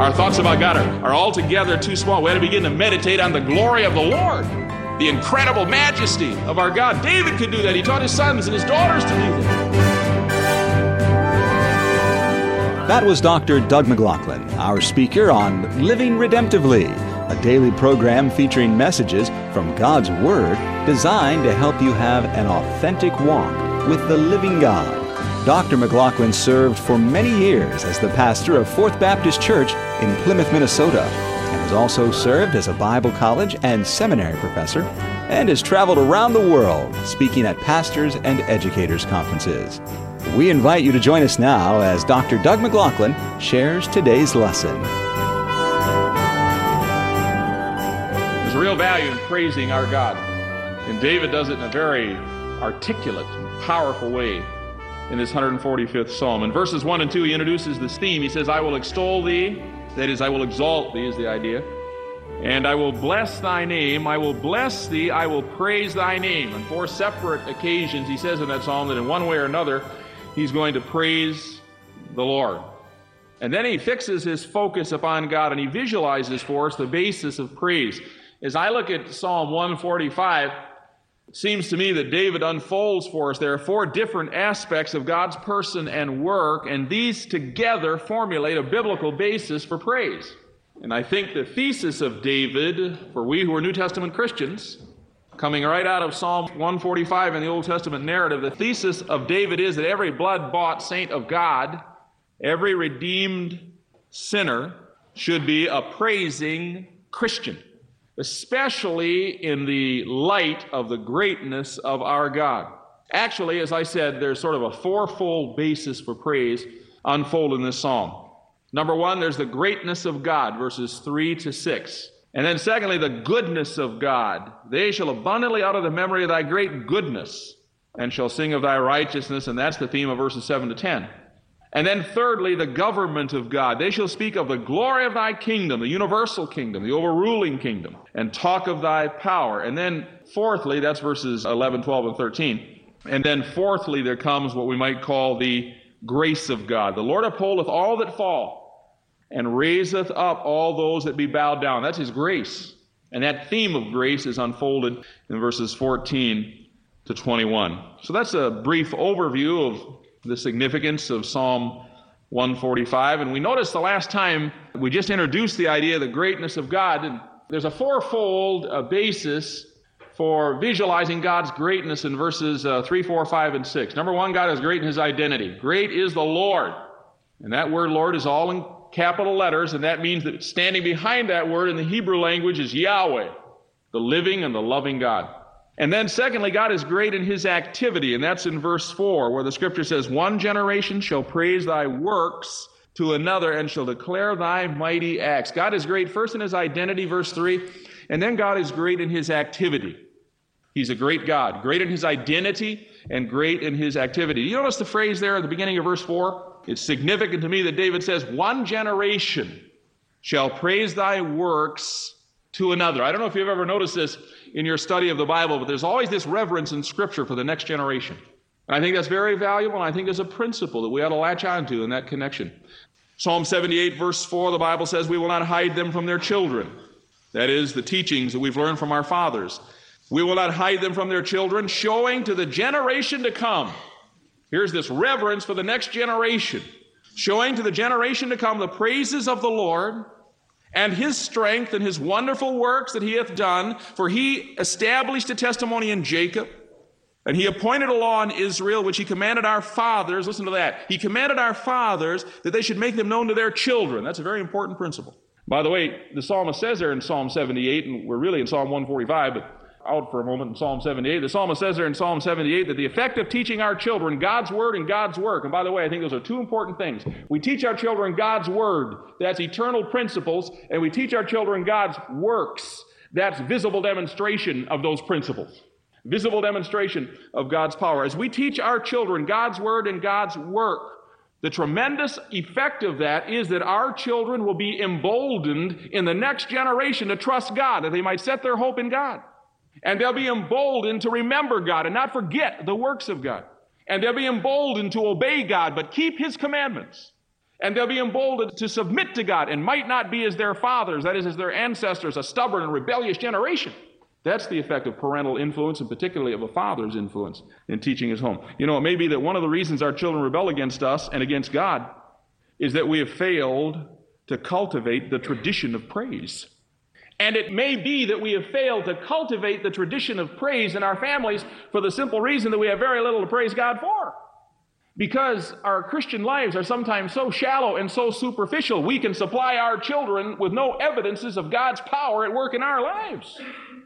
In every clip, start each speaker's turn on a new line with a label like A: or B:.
A: Our thoughts about God are altogether too small. We had to begin to meditate on the glory of the Lord, the incredible majesty of our God. David could do that. He taught his sons and his daughters to do that.
B: That was Dr. Doug McLaughlin, our speaker on Living Redemptively, a daily program featuring messages from God's Word designed to help you have an authentic walk with the living God. Dr. McLaughlin served for many years as the pastor of Fourth Baptist Church in Plymouth, Minnesota, and has also served as a Bible college and seminary professor, and has traveled around the world speaking at pastors' and educators' conferences. We invite you to join us now as Dr. Doug McLaughlin shares today's lesson.
A: There's a real value in praising our God, and David does it in a very articulate and powerful way in this 145th Psalm. In verses 1 and 2, he introduces this theme. He says, I will extol thee, that is, I will exalt thee is the idea, and I will bless thy name, I will bless thee, I will praise thy name. On 4 separate occasions, he says in that psalm that in one way or another, he's going to praise the Lord. And then he fixes his focus upon God, and he visualizes for us the basis of praise. As I look at Psalm 145, it seems to me that David unfolds for us. There are 4 different aspects of God's person and work, and these together formulate a biblical basis for praise. And I think the thesis of David, for we who are New Testament Christians, coming right out of Psalm 145 in the Old Testament narrative, the thesis of David is that every blood-bought saint of God, every redeemed sinner, should be a praising Christian, especially in the light of the greatness of our God. Actually, as I said, there's sort of a 4-fold basis for praise unfolded in this psalm. Number 1, there's the greatness of God, verses 3 to 6. And then secondly, the goodness of God. They shall abundantly utter the memory of thy great goodness, and shall sing of thy righteousness, and that's the theme of verses 7 to 10. And then thirdly, the government of God. They shall speak of the glory of thy kingdom, the universal kingdom, the overruling kingdom, and talk of thy power. And then fourthly, that's verses 11, 12, and 13. And then fourthly, there comes what we might call the grace of God. The Lord upholdeth all that fall, and raiseth up all those that be bowed down. That's his grace. And that theme of grace is unfolded in verses 14 to 21. So that's a brief overview of the significance of Psalm 145. And we noticed the last time we just introduced the idea of the greatness of God. And there's a 4-fold basis for visualizing God's greatness in verses 3, 4, 5, and 6. Number 1, God is great in his identity. Great is the Lord. And that word Lord is all in capital letters, and that means that standing behind that word in the Hebrew language is Yahweh, the living and the loving God. And then secondly, God is great in his activity, and that's in verse 4, where the scripture says, one generation shall praise thy works to another, and shall declare thy mighty acts. God is great first in his identity, verse 3, and then God is great in his activity. He's a great God, great in his identity and great in his activity. You notice the phrase there at the beginning of verse 4? It's significant to me that David says, one generation shall praise thy works to another. I don't know if you've ever noticed this in your study of the Bible, but there's always this reverence in Scripture for the next generation. And I think that's very valuable, and I think there's a principle that we ought to latch onto in that connection. Psalm 78, verse 4, the Bible says, we will not hide them from their children. That is, the teachings that we've learned from our fathers. We will not hide them from their children, showing to the generation to come. Here's this reverence for the next generation, showing to the generation to come the praises of the Lord and his strength and his wonderful works that he hath done. For he established a testimony in Jacob, and he appointed a law in Israel, which he commanded our fathers. Listen to that. He commanded our fathers that they should make them known to their children. That's a very important principle. By the way, the psalmist says there in Psalm 78, and we're really in Psalm 145, but out for a moment in Psalm 78. The psalmist says there in Psalm 78 that the effect of teaching our children God's word and God's work, and by the way, I think those are 2 important things. We teach our children God's word, that's eternal principles, and we teach our children God's works, that's visible demonstration of those principles, visible demonstration of God's power. As we teach our children God's word and God's work, the tremendous effect of that is that our children will be emboldened in the next generation to trust God, that they might set their hope in God. And they'll be emboldened to remember God and not forget the works of God. And they'll be emboldened to obey God, but keep his commandments. And they'll be emboldened to submit to God and might not be as their fathers, that is, as their ancestors, a stubborn and rebellious generation. That's the effect of parental influence, and particularly of a father's influence in teaching his home. You know, it may be that one of the reasons our children rebel against us and against God is that we have failed to cultivate the tradition of praise. And it may be that we have failed to cultivate the tradition of praise in our families for the simple reason that we have very little to praise God for. Because our Christian lives are sometimes so shallow and so superficial, we can supply our children with no evidences of God's power at work in our lives.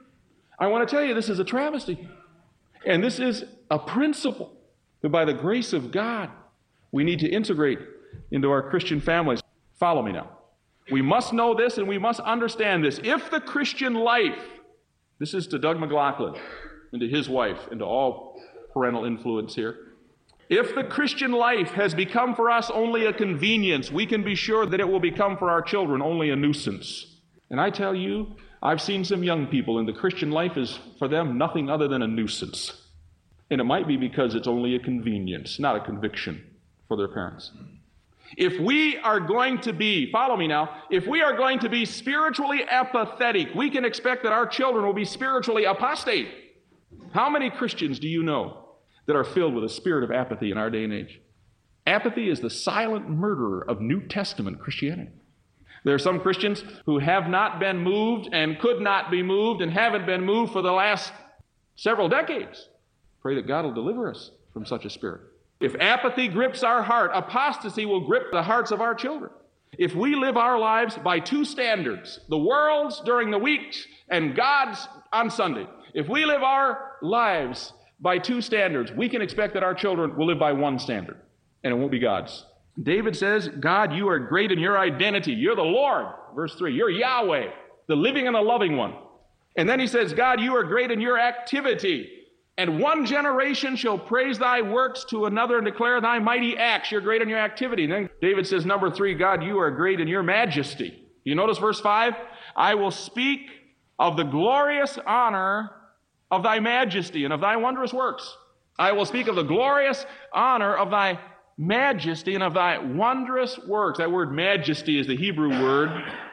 A: I want to tell you, this is a travesty. And this is a principle that by the grace of God, we need to integrate into our Christian families. Follow me now. We must know this and we must understand this. If the Christian life, this is to Doug McLaughlin and to his wife and to all parental influence here, if the Christian life has become for us only a convenience, we can be sure that it will become for our children only a nuisance. And I tell you, I've seen some young people, and the Christian life is for them nothing other than a nuisance. And it might be because it's only a convenience, not a conviction for their parents. If we are going to be, follow me now, if we are going to be spiritually apathetic, we can expect that our children will be spiritually apostate. How many Christians do you know that are filled with a spirit of apathy in our day and age? Apathy is the silent murderer of New Testament Christianity. There are some Christians who have not been moved and could not be moved and haven't been moved for the last several decades. Pray that God will deliver us from such a spirit. If apathy grips our heart, apostasy will grip the hearts of our children. If we live our lives by two standards, the world's during the weeks and God's on Sunday, if we live our lives by two standards, we can expect that our children will live by one standard, and it won't be God's. David says, God, you are great in your identity. You're the Lord. Verse 3, you're Yahweh, the living and the loving one. And then he says, God, you are great in your activity. And one generation shall praise thy works to another and declare thy mighty acts. You're great in your activity. And then David says, number 3, God, you are great in your majesty. You notice verse 5? I will speak of the glorious honor of thy majesty and of thy wondrous works. I will speak of the glorious honor of thy majesty and of thy wondrous works. That word majesty is the Hebrew word.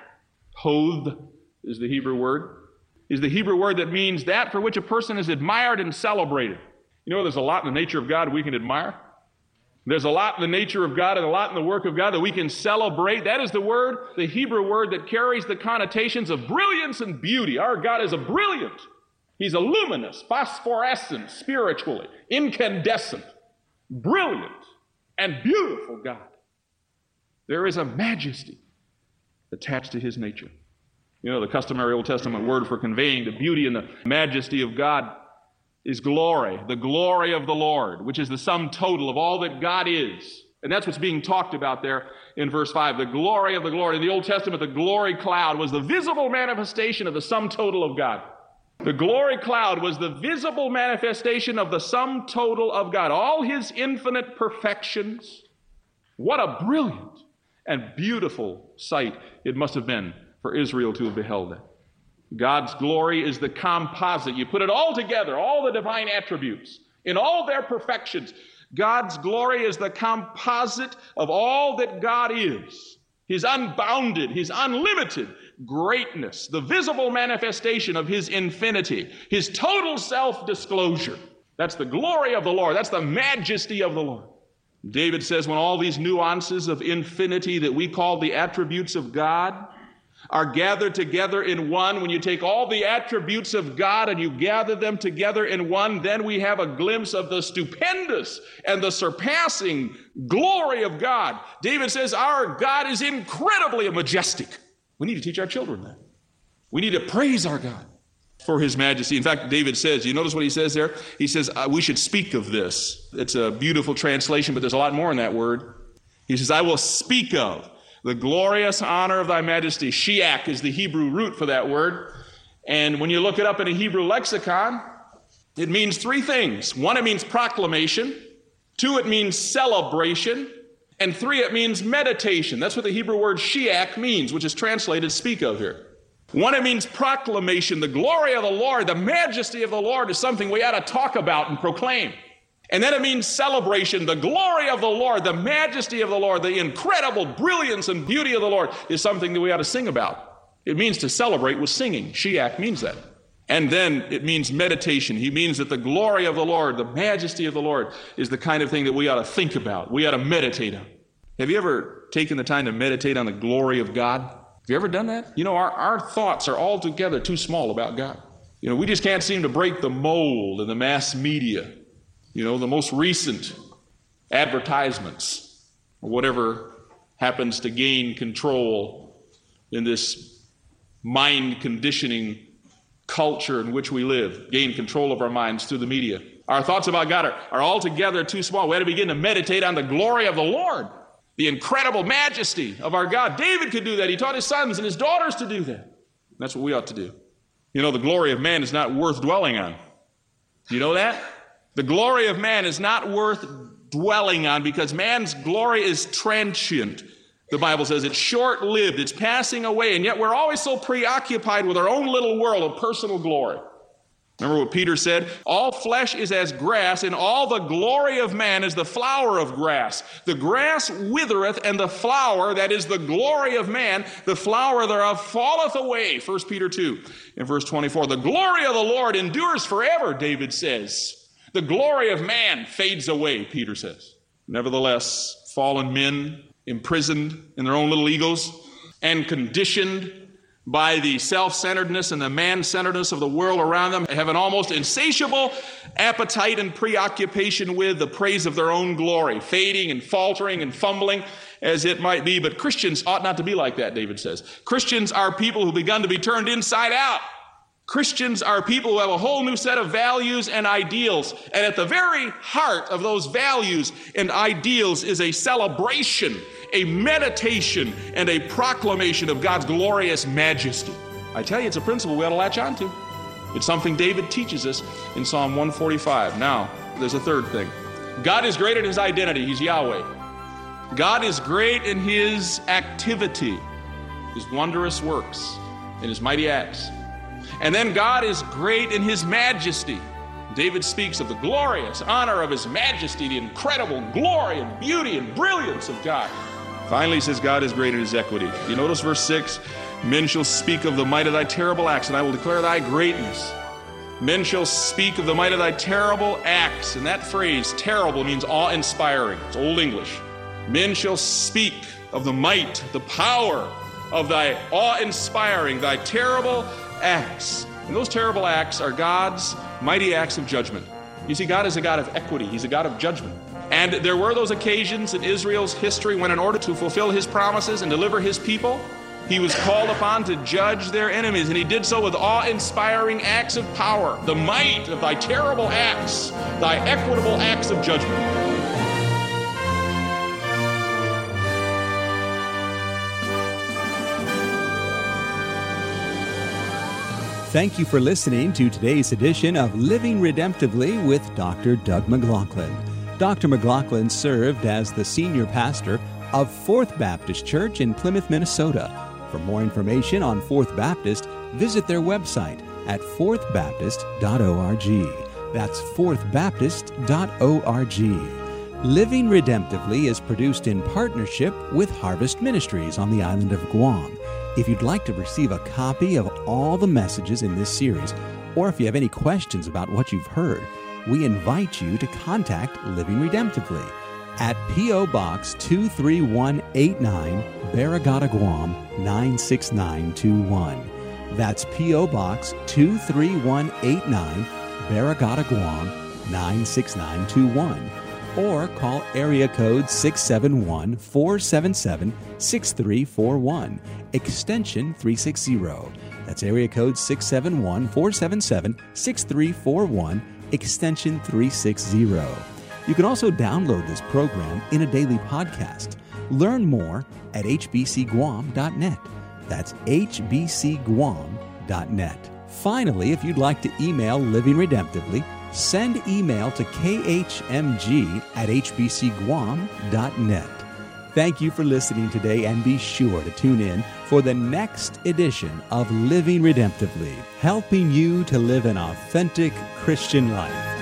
A: Hod is the Hebrew word. Is the Hebrew word that means that for which a person is admired and celebrated. You know, there's a lot in the nature of God we can admire. There's a lot in the nature of God and a lot in the work of God that we can celebrate. That is the word, the Hebrew word that carries the connotations of brilliance and beauty. Our God is a brilliant. He's a luminous, phosphorescent, spiritually, incandescent, brilliant, and beautiful God. There is a majesty attached to his nature. You know, the customary Old Testament word for conveying the beauty and the majesty of God is glory, the glory of the Lord, which is the sum total of all that God is. And that's what's being talked about there in verse 5, the glory of the Lord. In the Old Testament, the glory cloud was the visible manifestation of the sum total of God. The glory cloud was the visible manifestation of the sum total of God, all his infinite perfections. What a brilliant and beautiful sight it must have been for Israel to have beheld it. God's glory is the composite. You put it all together, all the divine attributes, in all their perfections. God's glory is the composite of all that God is. His unbounded, his unlimited greatness, the visible manifestation of his infinity, his total self-disclosure. That's the glory of the Lord. That's the majesty of the Lord. David says when all these nuances of infinity that we call the attributes of God are gathered together in one, when you take all the attributes of God and you gather them together in one, then we have a glimpse of the stupendous and the surpassing glory of God. David says our God is incredibly majestic. We need to teach our children that. We need to praise our God for his majesty. In fact, David says, you notice what he says there? He says, we should speak of this. It's a beautiful translation, but there's a lot more in that word. He says, I will speak of the glorious honor of thy majesty. Shiach is the Hebrew root for that word. And when you look it up in a Hebrew lexicon, it means 3 things. 1, it means proclamation. 2, it means celebration. And 3, it means meditation. That's what the Hebrew word shiach means, which is translated speak of here. 1, it means proclamation. The glory of the Lord, the majesty of the Lord is something we ought to talk about and proclaim. And then it means celebration. The glory of the Lord, the majesty of the Lord, the incredible brilliance and beauty of the Lord is something that we ought to sing about. It means to celebrate with singing. Shiach means that. And then it means meditation. He means that the glory of the Lord, the majesty of the Lord is the kind of thing that we ought to think about. We ought to meditate on. Have you ever taken the time to meditate on the glory of God? Have you ever done that? You know, our thoughts are altogether too small about God. You know, we just can't seem to break the mold in the mass media. You know, the most recent advertisements, or whatever happens to gain control in this mind conditioning culture in which we live, gain control of our minds through the media. Our thoughts about God are altogether too small. We have to begin to meditate on the glory of the Lord, the incredible majesty of our God. David could do that. He taught his sons and his daughters to do that. That's what we ought to do. You know, the glory of man is not worth dwelling on. Do you know that? The glory of man is not worth dwelling on because man's glory is transient. The Bible says it's short-lived, it's passing away, and yet we're always so preoccupied with our own little world of personal glory. Remember what Peter said? All flesh is as grass, and all the glory of man is the flower of grass. The grass withereth, and the flower, that is the glory of man, the flower thereof falleth away. 1 Peter 2 in verse 24. The glory of the Lord endures forever, David says. The glory of man fades away, Peter says. Nevertheless, fallen men, imprisoned in their own little egos and conditioned by the self-centeredness and the man-centeredness of the world around them, have an almost insatiable appetite and preoccupation with the praise of their own glory, fading and faltering and fumbling as it might be. But Christians ought not to be like that, David says. Christians are people who've begun to be turned inside out. Christians are people who have a whole new set of values and ideals. And at the very heart of those values and ideals is a celebration, a meditation, and a proclamation of God's glorious majesty. I tell you, it's a principle we ought to latch on to. It's something David teaches us in Psalm 145. Now, there's a third thing. God is great in his identity. He's Yahweh. God is great in his activity, his wondrous works, and his mighty acts. And then God is great in his majesty. David speaks of the glorious honor of his majesty, the incredible glory and beauty and brilliance of God. Finally, he says God is great in his equity. You notice verse 6, men shall speak of the might of thy terrible acts, and I will declare thy greatness. Men shall speak of the might of thy terrible acts. And that phrase, terrible, means awe-inspiring. It's Old English. Men shall speak of the might, the power of thy awe-inspiring, thy terrible acts. And those terrible acts are God's mighty acts of judgment. You see, God is a God of equity. He's a God of judgment. And there were those occasions in Israel's history when, in order to fulfill his promises and deliver his people, he was called upon to judge their enemies. And he did so with awe-inspiring acts of power, the might of thy terrible acts, thy equitable acts of judgment.
B: Thank you for listening to today's edition of Living Redemptively with Dr. Doug McLaughlin. Dr. McLaughlin served as the senior pastor of Fourth Baptist Church in Plymouth, Minnesota. For more information on Fourth Baptist, visit their website at fourthbaptist.org. That's fourthbaptist.org. Living Redemptively is produced in partnership with Harvest Ministries on the island of Guam. If you'd like to receive a copy of all the messages in this series, or if you have any questions about what you've heard, we invite you to contact Living Redemptively at P.O. Box 23189, Barragata, Guam 96921. That's P.O. Box 23189, Barragata, Guam 96921. Or call area code 671-477-6341, extension 360. That's area code 671-477-6341, extension 360. You can also download this program in a daily podcast. Learn more at hbcguam.net. That's hbcguam.net. Finally, if you'd like to email Living Redemptively, send email to khmg@hbcguam.net. Thank you for listening today, and be sure to tune in for the next edition of Living Redemptively, helping you to live an authentic Christian life.